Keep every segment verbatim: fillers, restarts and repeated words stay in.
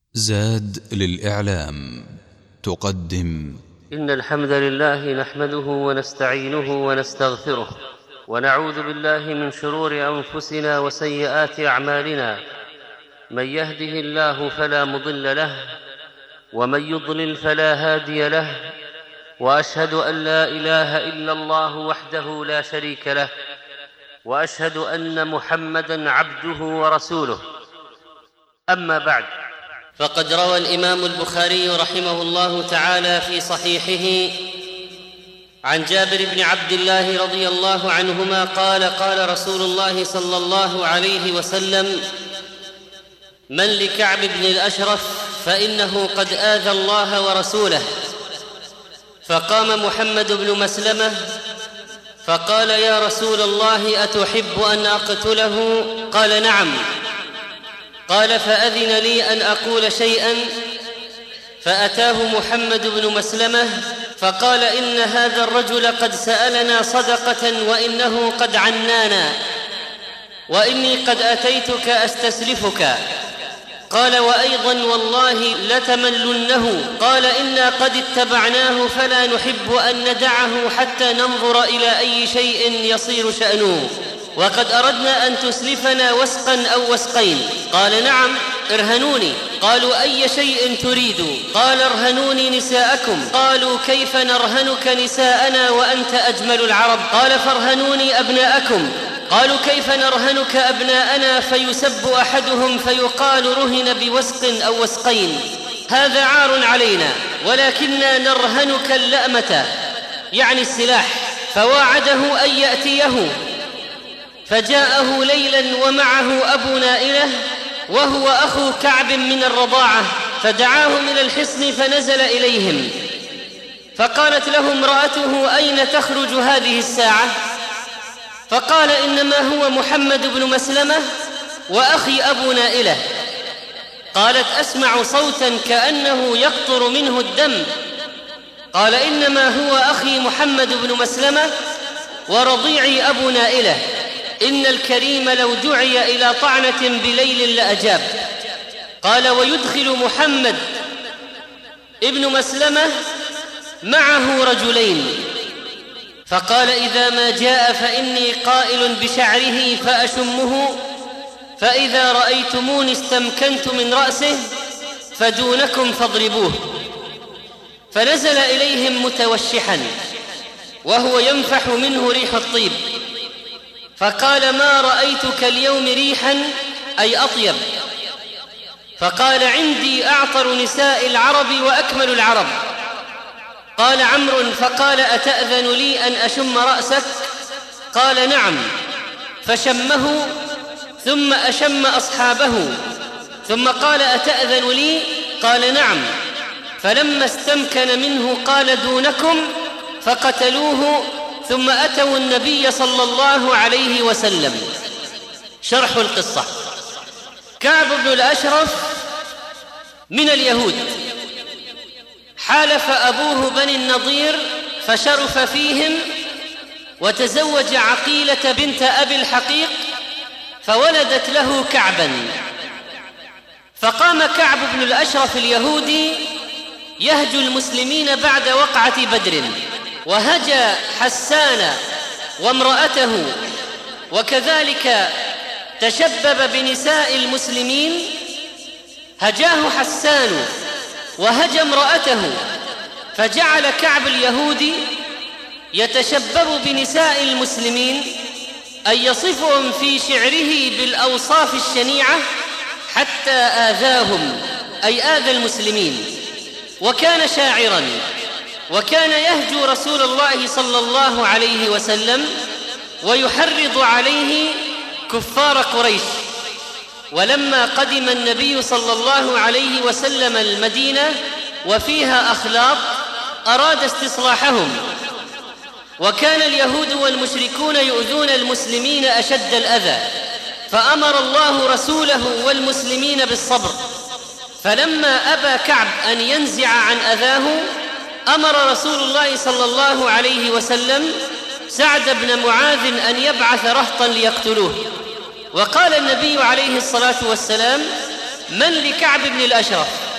زاد للإعلام تقدم إن الحمد لله نحمده ونستعينه ونستغفره ونعوذ بالله من شرور أنفسنا وسيئات أعمالنا. من يهده الله فلا مضل له ومن يضلل فلا هادي له، وأشهد أن لا إله إلا الله وحده لا شريك له، وأشهد أن محمدًا عبده ورسوله. أما بعد، فقد روى الإمام البخاري رحمه الله تعالى في صحيحه عن جابر بن عبد الله رضي الله عنهما قال: قال رسول الله صلى الله عليه وسلم: من لكعب بن الأشرف فإنه قد آذى الله ورسوله. فقام محمد بن مسلمة فقال: يا رسول الله، أتحب أن أقتله؟ قال: نعم. قال: فأذن لي أن أقول شيئا. فأتاه محمد بن مسلمة فقال: إن هذا الرجل قد سألنا صدقة وإنه قد عنانا، وإني قد أتيتك أستسلفك. قال: وأيضا والله لتملنه. قال: إنا قد اتبعناه فلا نحب أن ندعه حتى ننظر إلى أي شيء يصير شأنه، وقد أردنا أن تسلفنا وسقا أو وسقين. قال: نعم، ارهنوني. قالوا: أي شيء تريد؟ قال: ارهنوني نساءكم. قالوا: كيف نرهنك نساءنا وأنت أجمل العرب؟ قال: فارهنوني أبناءكم. قالوا: كيف نرهنك أبناءنا؟ فيسب أحدهم فيقال: رهن بوسق أو وسقين. هذا عار علينا، ولكننا نرهنك اللأمة، يعني السلاح. فواعده أن يأتيه، فجاءه ليلا ومعه أبو نائلة وهو أخو كعب من الرضاعة، فدعاهم إلى الحصن فنزل إليهم. فقالت له امرأته: أين تخرج هذه الساعة؟ فقال: إنما هو محمد بن مسلمة وأخي أبو نائلة. قالت: أسمع صوتا كأنه يقطر منه الدم. قال: إنما هو أخي محمد بن مسلمة ورضيعي أبو نائلة. إن الكريم لو دعي إلى طعنة بليل لأجاب. قال: ويدخل محمد ابن مسلمة معه رجلين. فقال: إذا ما جاء فإني قائل بشعره فأشمه، فإذا رأيتموني استمكنت من رأسه فدونكم فاضربوه. فنزل إليهم متوشحا وهو ينفح منه ريح الطيب، فقال: ما رأيتك اليوم ريحا، أي أطيب. فقال: عندي أعطر نساء العرب وأكمل العرب. قال عمرو: فقال: أتأذن لي أن أشم رأسك؟ قال: نعم. فشمه ثم أشم أصحابه، ثم قال: أتأذن لي؟ قال: نعم. فلما استمكن منه قال: دونكم، فقتلوه. ثم أتوا النبي صلى الله عليه وسلم. شرح القصة: كعب بن الأشرف من اليهود، حالف أبوه بني النضير فشرف فيهم، وتزوج عقيلة بنت أبي الحقيق فولدت له كعبا. فقام كعب بن الأشرف اليهودي يهجو المسلمين بعد وقعة بدر، وهجى حسان وامرأته، وكذلك تشبب بنساء المسلمين. هجاه حسان وهجى امرأته، فجعل كعب اليهودي يتشبب بنساء المسلمين، أي يصفهم في شعره بالأوصاف الشنيعة حتى آذاهم، أي آذى المسلمين. وكان شاعراً، وكان يهجو رسول الله صلى الله عليه وسلم ويحرض عليه كفار قريش. ولما قدم النبي صلى الله عليه وسلم المدينة وفيها أخلاط أراد استصلاحهم، وكان اليهود والمشركون يؤذون المسلمين أشد الأذى، فأمر الله رسوله والمسلمين بالصبر. فلما أبى كعب أن ينزع عن أذاه أمر رسول الله صلى الله عليه وسلم سعد بن معاذ أن يبعث رهطا ليقتلوه. وقال النبي عليه الصلاة والسلام: من لكعب بن الأشرف؟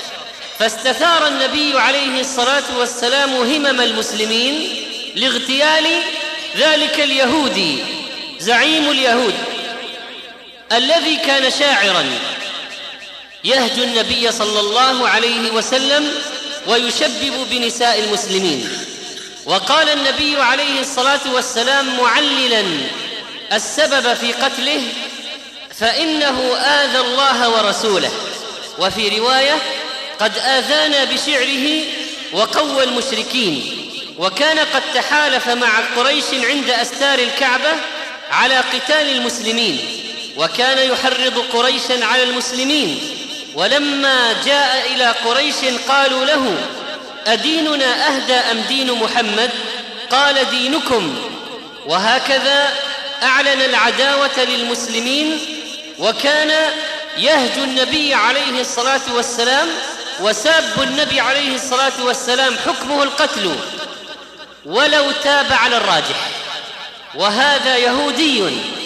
فاستثار النبي عليه الصلاة والسلام همم المسلمين لاغتيال ذلك اليهودي زعيم اليهود الذي كان شاعراً يهجو النبي صلى الله عليه وسلم ويشبب بنساء المسلمين. وقال النبي عليه الصلاة والسلام معللاً السبب في قتله: فإنه آذى الله ورسوله. وفي رواية: قد آذانا بشعره وقوى المشركين. وكان قد تحالف مع قريش عند أستار الكعبة على قتال المسلمين، وكان يحرض قريشا على المسلمين. ولما جاء إلى قريش قالوا له: أديننا أهدى أم دين محمد؟ قال: دينكم. وهكذا أعلن العداوة للمسلمين، وكان يهجو النبي عليه الصلاة والسلام، وساب النبي عليه الصلاة والسلام حكمه القتل ولو تاب على الراجح. وهذا يهودي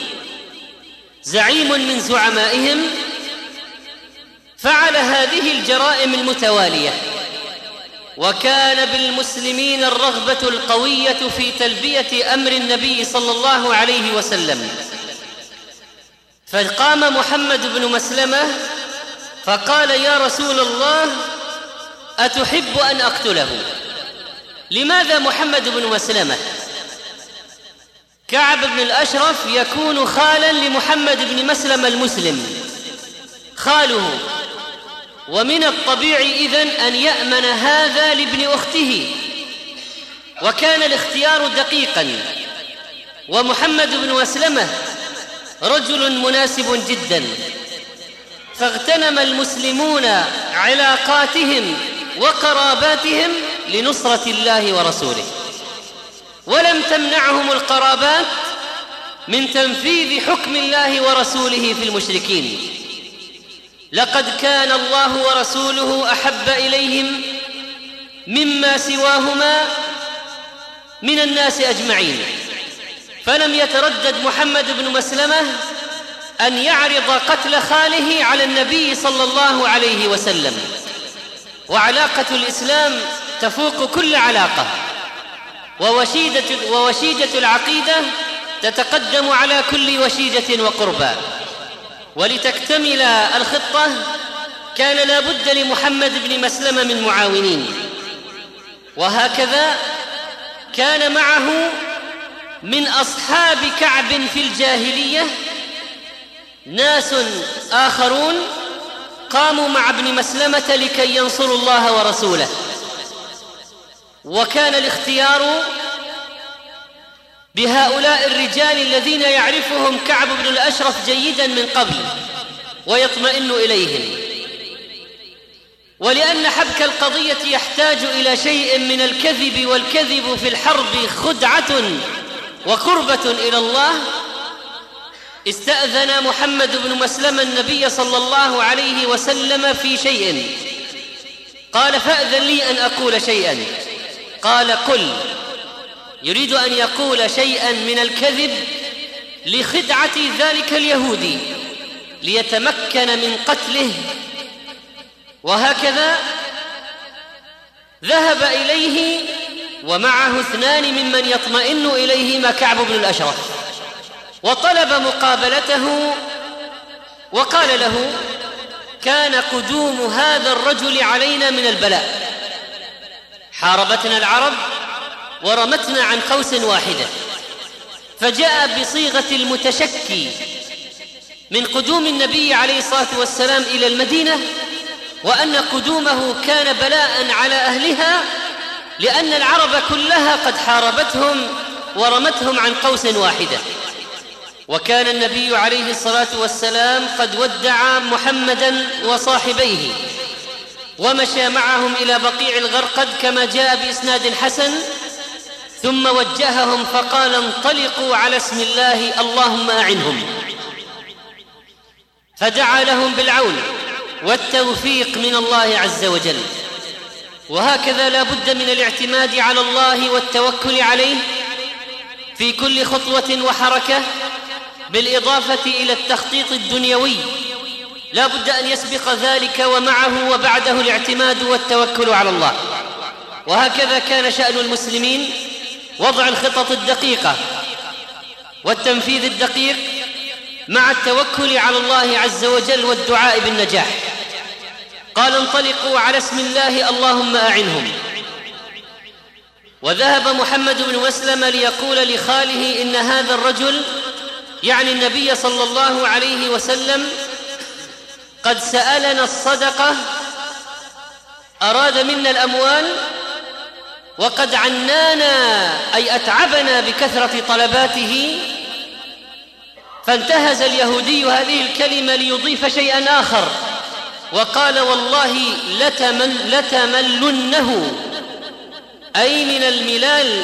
زعيم من زعمائهم فعل هذه الجرائم المتوالية. وكان بالمسلمين الرغبة القوية في تلبية أمر النبي صلى الله عليه وسلم، فقام محمد بن مسلمة فقال: يا رسول الله، أتحب أن أقتله؟ لماذا محمد بن مسلمة؟ كعب بن الأشرف يكون خالاً لمحمد بن مسلمة المسلم، خاله، ومن الطبيعي إذن أن يأمن هذا لابن أخته. وكان الاختيار دقيقاً، ومحمد بن مسلمة رجل مناسب جداً، فاغتنم المسلمون علاقاتهم وقراباتهم لنصرة الله ورسوله، ولم تمنعهم القرابات من تنفيذ حكم الله ورسوله في المشركين. لقد كان الله ورسوله أحب إليهم مما سواهما من الناس أجمعين، فلم يتردد محمد بن مسلمة أن يعرض قتل خاله على النبي صلى الله عليه وسلم. وعلاقة الإسلام تفوق كل علاقة، ووشيدة, ووشيدة العقيدة تتقدم على كل وشيدة وقربى. ولتكتمل الخطة كان لا بد لمحمد بن مسلمة من معاونين، وهكذا كان معه من أصحاب كعب في الجاهلية ناس آخرون قاموا مع ابن مسلمة لكي ينصروا الله ورسوله. وكان الاختيار بهؤلاء الرجال الذين يعرفهم كعب بن الأشرف جيداً من قبل ويطمئن إليهم. ولأن حبك القضية يحتاج إلى شيء من الكذب، والكذب في الحرب خدعة وقربة إلى الله، استأذن محمد بن مسلمة النبي صلى الله عليه وسلم في شيء، قال: فأذن لي أن أقول شيئا. قال: قل. يريد أن يقول شيئا من الكذب لخدعة ذلك اليهودي ليتمكن من قتله. وهكذا ذهب إليه ومعه اثنان ممن يطمئن إليهما كعب بن الأشرف، وطلب مقابلته، وقال له: كان قدوم هذا الرجل علينا من البلاء، حاربتنا العرب ورمتنا عن قوس واحدة، فجاء بصيغة المتشكي من قدوم النبي عليه الصلاة والسلام إلى المدينة، وأن قدومه كان بلاء على أهلها، لأن العرب كلها قد حاربتهم ورمتهم عن قوس واحدة. وكان النبي عليه الصلاة والسلام قد ودع محمداً وصاحبيه ومشى معهم إلى بقيع الغرقد كما جاء بإسناد حسن، ثم وجههم فقال: انطلقوا على اسم الله، اللهم أعنهم. فدعا لهم بالعون والتوفيق من الله عز وجل. وهكذا لا بد من الاعتماد على الله والتوكل عليه في كل خطوة وحركة، بالإضافة إلى التخطيط الدنيوي لا بد أن يسبق ذلك ومعه وبعده الاعتماد والتوكل على الله. وهكذا كان شأن المسلمين، وضع الخطط الدقيقة والتنفيذ الدقيق مع التوكل على الله عز وجل والدعاء بالنجاح. قال: انطلقوا على اسم الله اللهم أعنهم. وذهب محمد بن مسلمة ليقول لخاله: إن هذا الرجل، يعني النبي صلى الله عليه وسلم، قد سألنا الصدقة، أراد منا الأموال، وقد عنانا أي أتعبنا بكثرة طلباته. فانتهز اليهودي هذه الكلمة ليضيف شيئا آخر، وقال: والله لتمل لتملنه، أي من الملال،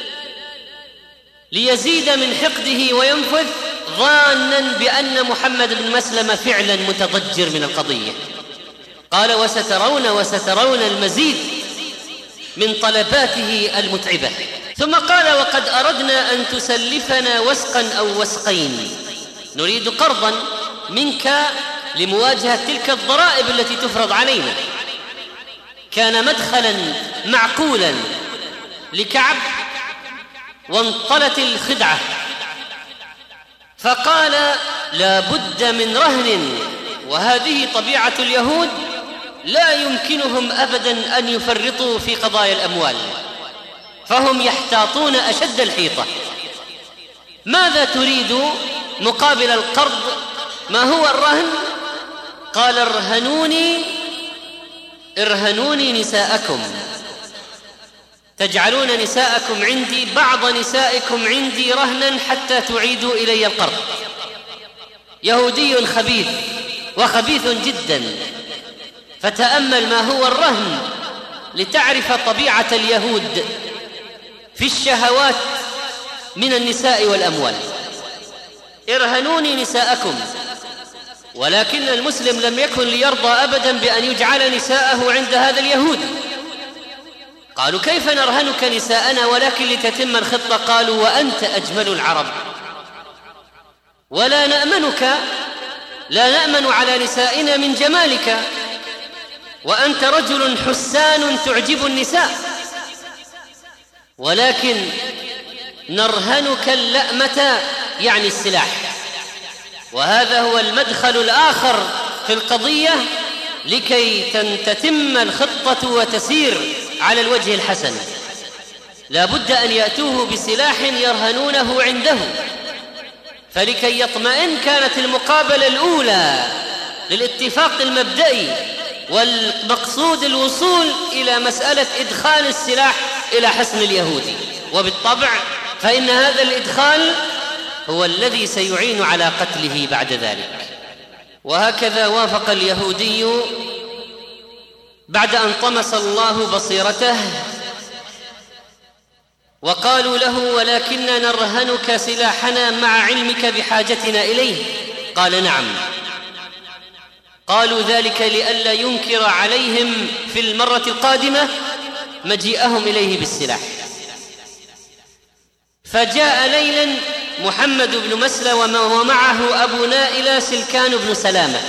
ليزيد من حقده وينفذ، ظانا بأن محمد بن مسلمة فعلا متضجر من القضية. قال: وسترون وسترون المزيد من طلباته المتعبة. ثم قال: وقد أردنا أن تسلفنا وسقا أو وسقين، نريد قرضا منك لمواجهة تلك الضرائب التي تفرض علينا. كان مدخلا معقولا لكعب، وانطلت الخدعة، فقال: لا بد من رهن. وهذه طبيعة اليهود، لا يمكنهم أبدا أن يفرطوا في قضايا الأموال، فهم يحتاطون أشد الحيطة. ماذا تريد مقابل القرض؟ ما هو الرهن؟ قال: ارهنوني ارهنوني نساءكم، تجعلون نساءكم عندي، بعض نسائكم عندي رهنا حتى تعيدوا إلي القرض. يهودي خبيث وخبيث جدا. فتأمل ما هو الرهن لتعرف طبيعة اليهود في الشهوات من النساء والأموال. ارهنوني نساءكم. ولكن المسلم لم يكن ليرضى أبدا بأن يجعل نساءه عند هذا اليهود. قالوا: كيف نرهنك نساءنا ولكن لتتم الخطة؟ قالوا: وأنت أجمل العرب، ولا نأمنك، لا نأمن على نسائنا من جمالك، وأنت رجل حسان تعجب النساء، ولكن نرهنك اللأمة، يعني السلاح. وهذا هو المدخل الآخر في القضية لكي تتم الخطة وتسير على الوجه الحسن. لا بد أن يأتوه بسلاح يرهنونه عنده. فلكي يطمئن كانت المقابلة الأولى للاتفاق المبدئي، والمقصود الوصول إلى مسألة إدخال السلاح إلى حصن اليهودي. وبالطبع فإن هذا الإدخال هو الذي سيعين على قتله بعد ذلك. وهكذا وافق اليهودي بعد أن طمس الله بصيرته، وقالوا له: ولكننا نرهنك سلاحنا مع علمك بحاجتنا إليه. قال: نعم. قالوا ذلك لئلا ينكر عليهم في المرة القادمة مجيئهم إليه بالسلاح. فجاء ليلا محمد بن مسلمة ومعه أبو نائلة سلكان بن سلامة،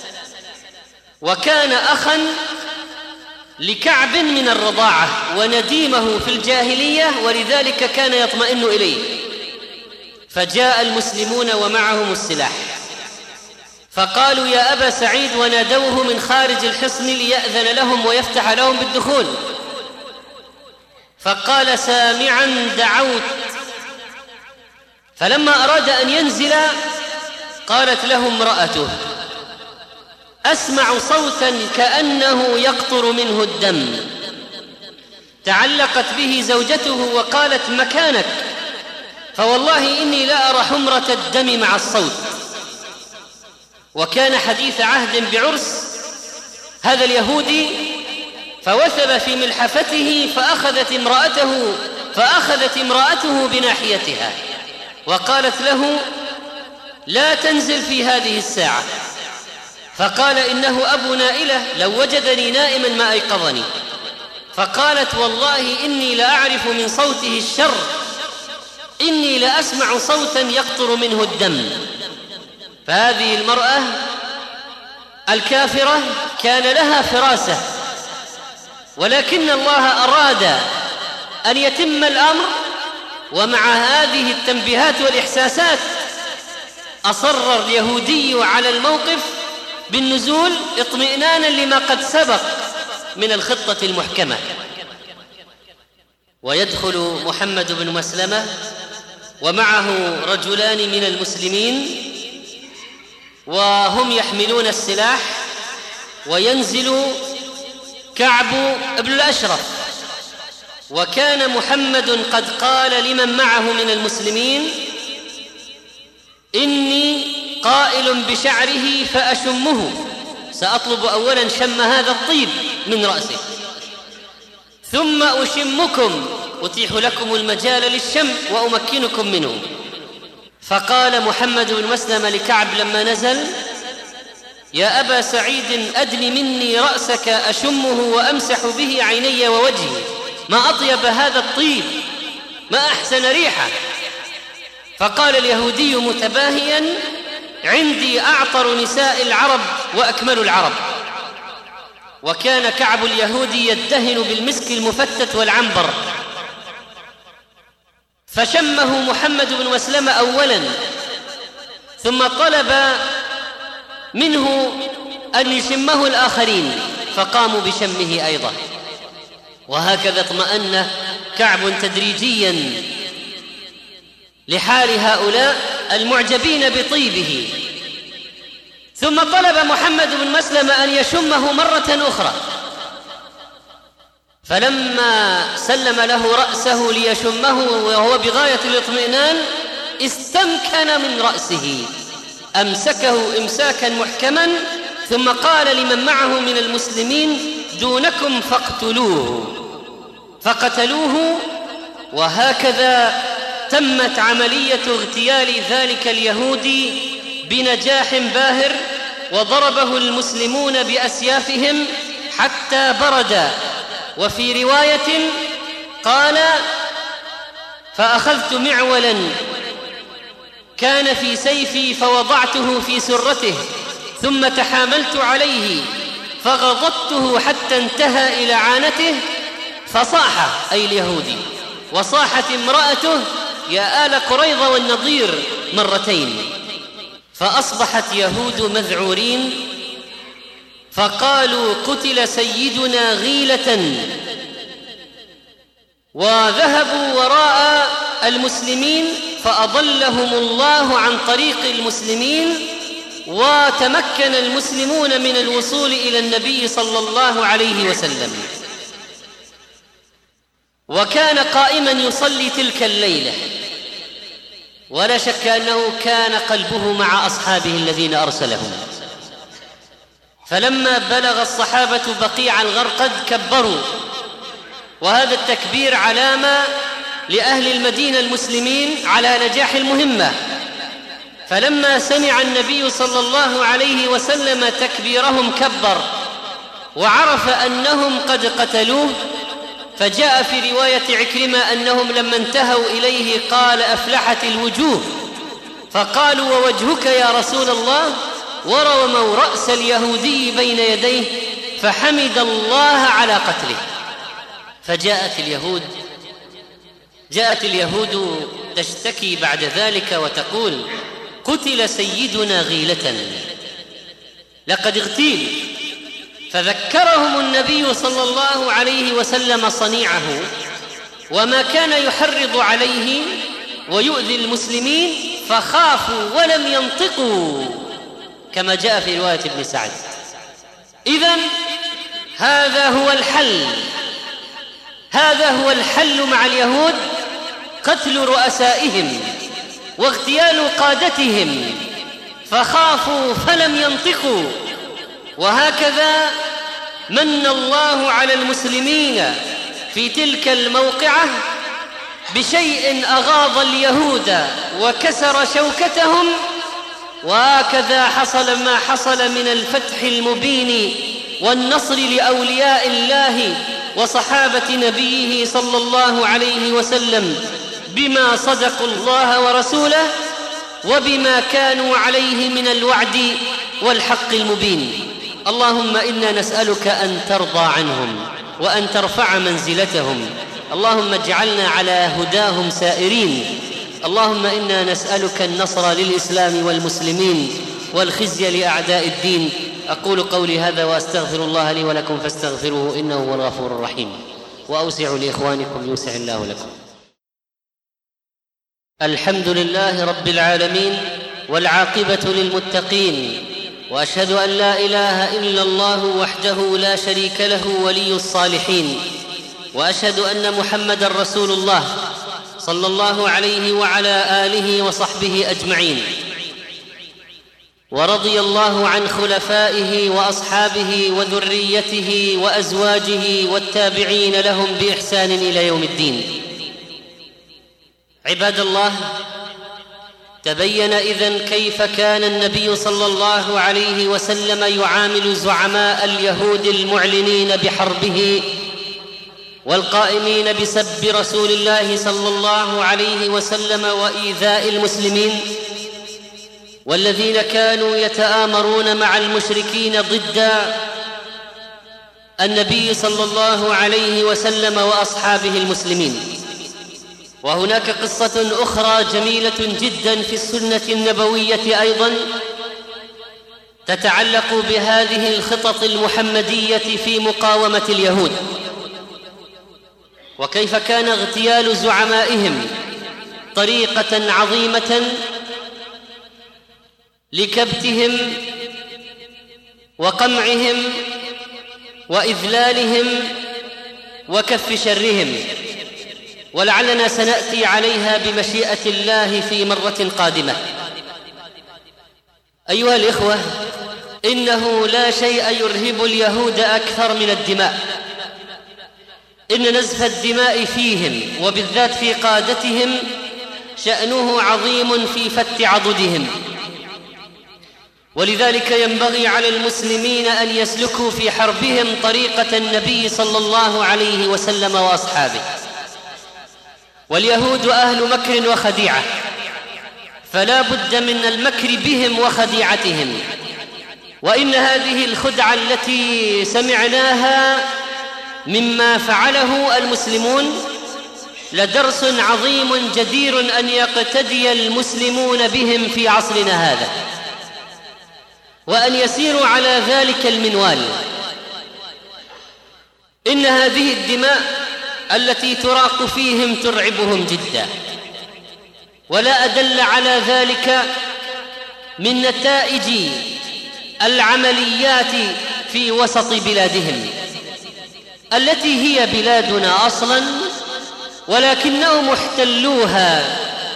وكان أخا لكعب من الرضاعة ونديمه في الجاهلية، ولذلك كان يطمئن إليه. فجاء المسلمون ومعهم السلاح، فقالوا: يا أبا سعيد، ونادوه من خارج الحصن ليأذن لهم ويفتح لهم بالدخول. فقال: سامعا دعوت. فلما أراد أن ينزل قالت له امرأته: أسمع صوتا كأنه يقطر منه الدم. تعلقت به زوجته وقالت: مكانك، فوالله إني لا أرى حمرة الدم مع الصوت. وكان حديث عهد بعرس هذا اليهودي، فوثب في ملحفته فأخذت امرأته فأخذت امرأته بناحيتها وقالت له: لا تنزل في هذه الساعة. فقال: إنه أبو نائلة، لو وجدني نائما ما أيقظني. فقالت: والله إني لأعرف من صوته الشر، إني لأسمع صوتا يقطر منه الدم. فهذه المرأة الكافرة كان لها فراسة، ولكن الله أراد أن يتم الأمر، ومع هذه التنبيهات والإحساسات أصر اليهودي على الموقف بالنزول اطمئنانا لما قد سبق من الخطة المحكمة. ويدخل محمد بن مسلمة ومعه رجلان من المسلمين وهم يحملون السلاح، وينزل كعب بن الأشرف، وكان محمد قد قال لمن معه من المسلمين: إني قائل بشعره فأشمه، سأطلب أولا شم هذا الطيب من رأسه، ثم أشمكم، أتيح لكم المجال للشم وأمكنكم منه. فقال محمد بن مسلم لكعب لما نزل: يا أبا سعيد أدن مني رأسك أشمه وأمسح به عيني ووجهي، ما أطيب هذا الطيب، ما أحسن ريحه. فقال اليهودي متباهيا: عندي أعطر نساء العرب وأكمل العرب. وكان كعب اليهودي يدهن بالمسك المفتت والعنبر، فشمه محمد بن مسلمة أولا، ثم طلب منه أن يشمه الآخرين، فقاموا بشمه أيضا. وهكذا اطمأن كعب تدريجيا لحال هؤلاء المعجبين بطيبه. ثم طلب محمد بن مسلمة أن يشمه مرة أخرى، فلما سلم له رأسه ليشمه وهو بغاية الاطمئنان استمكن من رأسه، أمسكه إمساكا محكما، ثم قال لمن معه من المسلمين: دونكم فاقتلوه. فقتلوه. وهكذا تمت عملية اغتيال ذلك اليهودي بنجاح باهر، وضربه المسلمون بأسيافهم حتى برد. وفي رواية قال: فأخذت معولا كان في سيفي فوضعته في سرته، ثم تحاملت عليه فغضضته حتى انتهى إلى عانته، فصاح أي اليهودي، وصاحت امرأته: يا آل قريظة والنضير مرتين. فأصبحت يهود مذعورين، فقالوا: قتل سيدنا غيلة. وذهبوا وراء المسلمين فأضلهم الله عن طريق المسلمين، وتمكن المسلمون من الوصول إلى النبي صلى الله عليه وسلم. وكان قائما يصلي تلك الليلة، ولا شك أنه كان قلبه مع أصحابه الذين أرسلهم. فلما بلغ الصحابة بقيع الغرقد كبروا، وهذا التكبير علامة لأهل المدينة المسلمين على نجاح المهمة. فلما سمع النبي صلى الله عليه وسلم تكبيرهم كبر، وعرف أنهم قد قتلوه. فجاء في رواية عكرمة أنهم لما انتهوا إليه قال: أفلحت الوجوه. فقالوا: ووجهك يا رسول الله؟ ورموا رأس اليهودي بين يديه، فحمد الله على قتله. فجاءت اليهود جاءت اليهود تشتكي بعد ذلك وتقول: قتل سيدنا غيلة، لقد اغتيل. فذكرهم النبي صلى الله عليه وسلم صنيعه وما كان يحرض عليه ويؤذي المسلمين، فخافوا ولم ينطقوا، كما جاء في رواية ابن سعد. إذن هذا هو الحل هذا هو الحل مع اليهود: قتل رؤسائهم واغتيال قادتهم، فخافوا فلم ينطقوا. وهكذا من الله على المسلمين في تلك الموقعة بشيء أغاظ اليهود وكسر شوكتهم، وهكذا حصل ما حصل من الفتح المبين والنصر لأولياء الله وصحابة نبيه صلى الله عليه وسلم بما صدقوا الله ورسوله، وبما كانوا عليه من الوعد والحق المبين. اللهم إنا نسألك أن ترضى عنهم وأن ترفع منزلتهم، اللهم اجعلنا على هداهم سائرين. اللهم إنا نسألك النصر للإسلام والمسلمين والخزي لأعداء الدين. أقول قولي هذا وأستغفر الله لي ولكم فاستغفروه إنه هو الغفور الرحيم، وأوسعوا لإخوانكم يوسع الله لكم. الحمد لله رب العالمين، والعاقبة للمتقين، وأشهد أن لا إله إلا الله وحده لا شريك له ولي الصالحين، وأشهد أن محمدًا رسول الله صلى الله عليه وعلى آله وصحبه أجمعين. ورضي الله عن خلفائه وأصحابه وذريته وأزواجه والتابعين لهم بإحسان إلى يوم الدين. عباد الله، تبين إذن كيف كان النبي صلى الله عليه وسلم يعامل زعماء اليهود المعلنين بحربه والقائمين بسب رسول الله صلى الله عليه وسلم وإيذاء المسلمين، والذين كانوا يتآمرون مع المشركين ضد النبي صلى الله عليه وسلم وأصحابه المسلمين. وهناك قصة أخرى جميلة جدا في السنة النبوية أيضا تتعلق بهذه الخطط المحمدية في مقاومة اليهود، وكيف كان اغتيال زعمائهم طريقة عظيمة لكبتهم وقمعهم وإذلالهم وكف شرهم، ولعلنا سنأتي عليها بمشيئة الله في مرة قادمة. أيها الإخوة، إنه لا شيء يرهب اليهود أكثر من الدماء. إن نزف الدماء فيهم وبالذات في قادتهم شأنه عظيم في فت عضدهم، ولذلك ينبغي على المسلمين أن يسلكوا في حربهم طريقة النبي صلى الله عليه وسلم وأصحابه. واليهود أهل مكر وخديعة، فلا بد من المكر بهم وخديعتهم. وإن هذه الخدعة التي سمعناها مما فعله المسلمون لدرس عظيم جدير أن يقتدي المسلمون بهم في عصرنا هذا، وأن يسيروا على ذلك المنوال. إن هذه الدماء التي تراق فيهم ترعبهم جدا، ولا أدل على ذلك من نتائج العمليات في وسط بلادهم التي هي بلادنا أصلا، ولكنهم احتلوها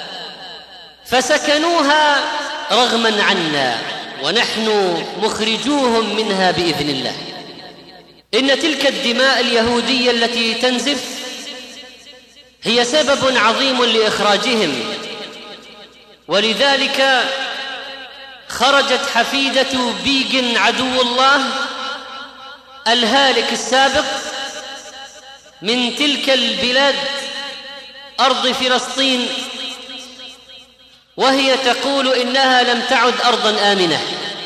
فسكنوها رغما عنا، ونحن مخرجوهم منها بإذن الله. إن تلك الدماء اليهودية التي تنزف هي سبب عظيم لإخراجهم، ولذلك خرجت حفيدة بيغن عدو الله الهالك السابق من تلك البلاد أرض فلسطين، وهي تقول إنها لم تعد أرضا آمنة.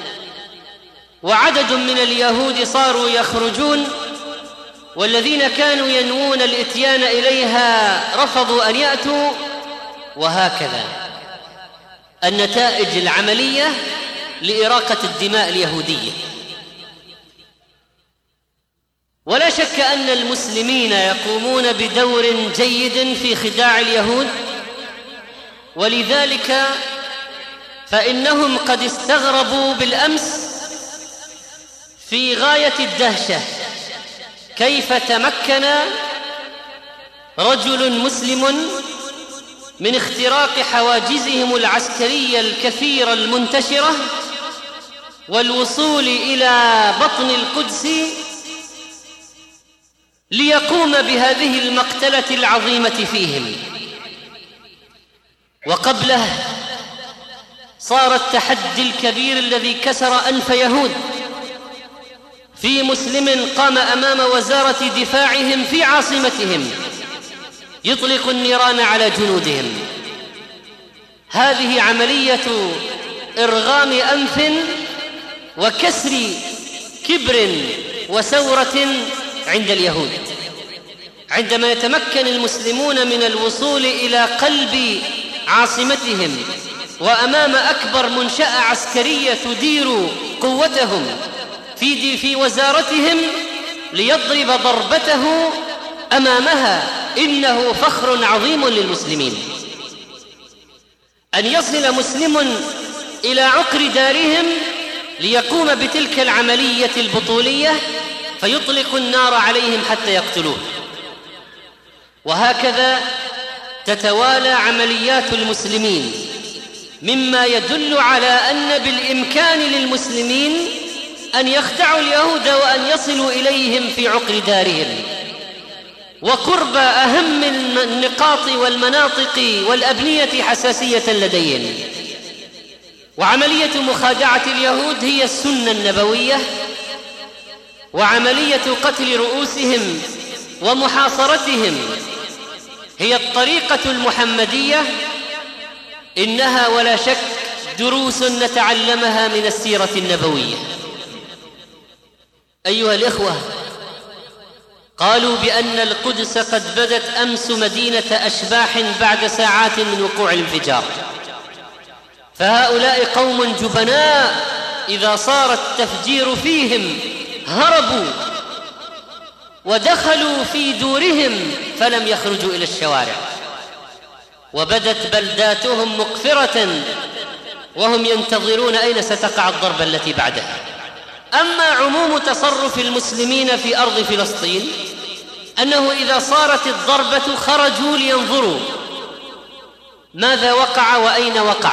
وعدد من اليهود صاروا يخرجون، والذين كانوا ينوون الإتيان إليها رفضوا أن يأتوا، وهكذا النتائج العملية لإراقة الدماء اليهودية. ولا شك أن المسلمين يقومون بدور جيد في خداع اليهود، ولذلك فإنهم قد استغربوا بالأمس في غاية الدهشة كيف تمكن رجل مسلم من اختراق حواجزهم العسكرية الكثيرة المنتشرة والوصول إلى بطن القدس ليقوم بهذه المقتلة العظيمة فيهم. وقبله صار التحدي الكبير الذي كسر أنف يهود في مسلم قام أمام وزارة دفاعهم في عاصمتهم يطلق النيران على جنودهم. هذه عملية إرغام أنف وكسر كبر وثورة عند اليهود. عندما يتمكن المسلمون من الوصول إلى قلب عاصمتهم وأمام أكبر منشأة عسكرية تدير قوتهم في, في وزارتهم ليضرب ضربته أمامها، إنه فخر عظيم للمسلمين. أن يصل مسلم إلى عقر دارهم ليقوم بتلك العملية البطولية فيطلق النار عليهم حتى يقتلوه. وهكذا تتوالى عمليات المسلمين، مما يدل على أن بالإمكان للمسلمين أن يخدعوا اليهود وأن يصلوا إليهم في عقر دارهم وقرب أهم النقاط والمناطق والأبنية حساسية لديهم. وعملية مخادعة اليهود هي السنة النبوية، وعملية قتل رؤوسهم ومحاصرتهم هي الطريقة المحمدية. إنها ولا شك دروس نتعلمها من السيرة النبوية. أيها الإخوة، قالوا بأن القدس قد بدت أمس مدينة أشباح بعد ساعات من وقوع الانفجار، فهؤلاء قوم جبناء إذا صار التفجير فيهم هربوا ودخلوا في دورهم فلم يخرجوا إلى الشوارع، وبدت بلداتهم مقفرة وهم ينتظرون أين ستقع الضربة التي بعدها. أما عموم تصرف المسلمين في أرض فلسطين أنه إذا صارت الضربة خرجوا لينظروا ماذا وقع وأين وقع،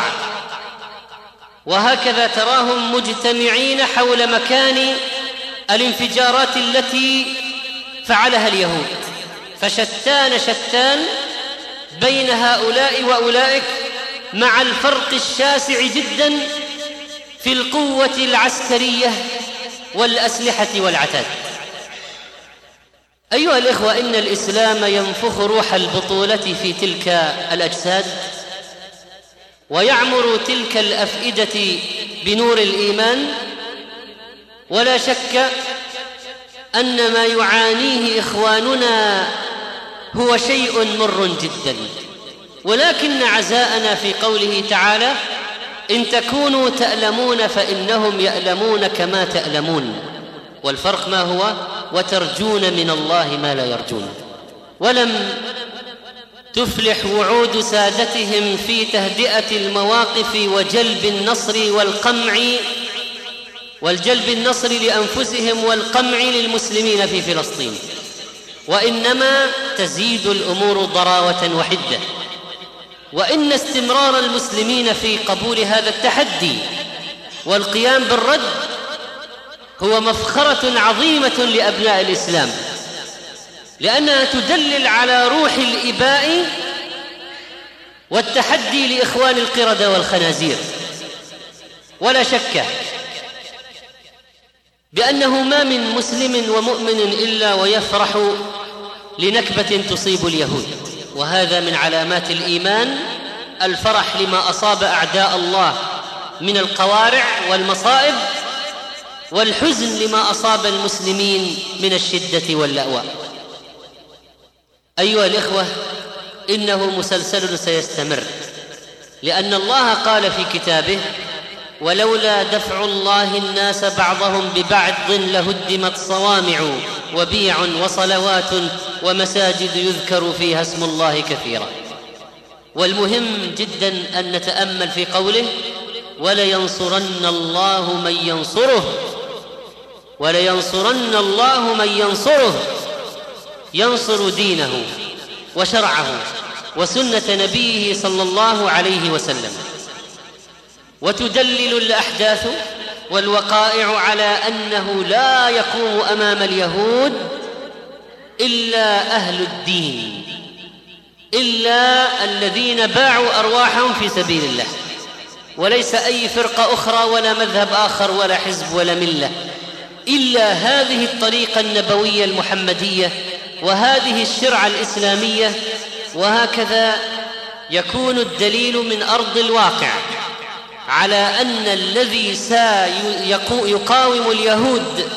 وهكذا تراهم مجتمعين حول مكان الانفجارات التي فعلها اليهود، فشتان شتان بين هؤلاء وأولئك، مع الفرق الشاسع جدا في القوة العسكرية والأسلحة والعتاد. أيها الإخوة، إن الإسلام ينفخ روح البطولة في تلك الأجساد ويعمر تلك الأفئدة بنور الإيمان، ولا شك أن ما يعانيه إخواننا هو شيء مر جدا، ولكن عزاءنا في قوله تعالى: إن تكونوا تألمون فإنهم يألمون كما تألمون. والفرق ما هو؟ وترجون من الله ما لا يرجون. ولم تفلح وعود سادتهم في تهدئة المواقف وجلب النصر والقمع والجلب النصر لأنفسهم والقمع للمسلمين في فلسطين، وإنما تزيد الأمور ضراوة وحدة. وإن استمرار المسلمين في قبول هذا التحدي والقيام بالرد هو مفخرة عظيمة لأبناء الإسلام، لأنها تدلل على روح الإباء والتحدي لإخوان القردة والخنازير. ولا شك بأنه ما من مسلم ومؤمن إلا ويفرح لنكبة تصيب اليهود، وهذا من علامات الإيمان، الفرح لما أصاب أعداء الله من القوارع والمصائب، والحزن لما أصاب المسلمين من الشدة واللأواء. أيها الإخوة، إنه مسلسل سيستمر، لأن الله قال في كتابه: ولولا دفع الله الناس بعضهم ببعض لهدمت صوامع وبيع وصلوات ومساجد يذكر فيها اسم الله كثيرا. والمهم جدا أن نتأمل في قوله: ولينصرن الله من ينصره، ولينصرن الله من ينصره، ينصر دينه وشرعه وسنة نبيه صلى الله عليه وسلم. وتدلل الأحداث والوقائع على أنه لا يقوم أمام اليهود إلا أهل الدين، إلا الذين باعوا أرواحهم في سبيل الله، وليس أي فرقة أخرى ولا مذهب آخر ولا حزب ولا ملة، إلا هذه الطريقة النبوية المحمدية وهذه الشرعة الإسلامية. وهكذا يكون الدليل من أرض الواقع، على أن الذي سيقاوم اليهود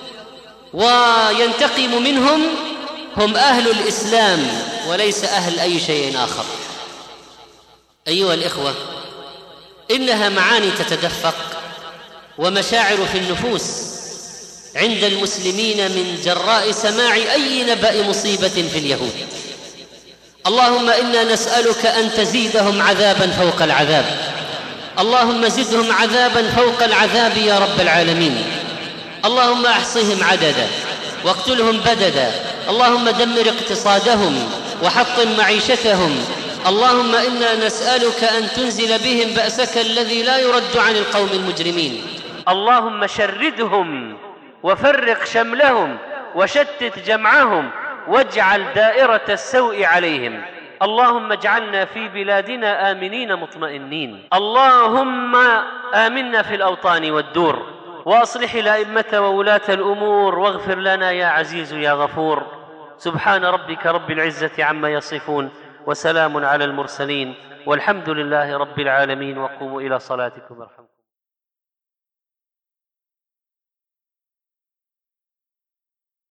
وينتقم منهم هم أهل الإسلام وليس أهل أي شيء آخر. أيها الإخوة، إنها معاني تتدفق ومشاعر في النفوس عند المسلمين من جراء سماع أي نبأ مصيبة في اليهود. اللهم إنا نسألك أن تزيدهم عذابا فوق العذاب، اللهم زدهم عذابا فوق العذاب يا رب العالمين. اللهم أحصهم عددا واقتلهم بددا، اللهم دمر اقتصادهم وحطم معيشتهم. اللهم إنا نسألك أن تنزل بهم بأسك الذي لا يرد عن القوم المجرمين. اللهم شردهم وفرق شملهم وشتت جمعهم واجعل دائرة السوء عليهم. اللهم اجعلنا في بلادنا آمنين مطمئنين. اللهم آمنا في الأوطان والدور، وأصلح الأئمة وولاة الأمور، واغفر لنا يا عزيز يا غفور. سبحان ربك رب العزة عما يصفون، وسلام على المرسلين، والحمد لله رب العالمين. وقوموا إلى صلاتكم يرحمكم.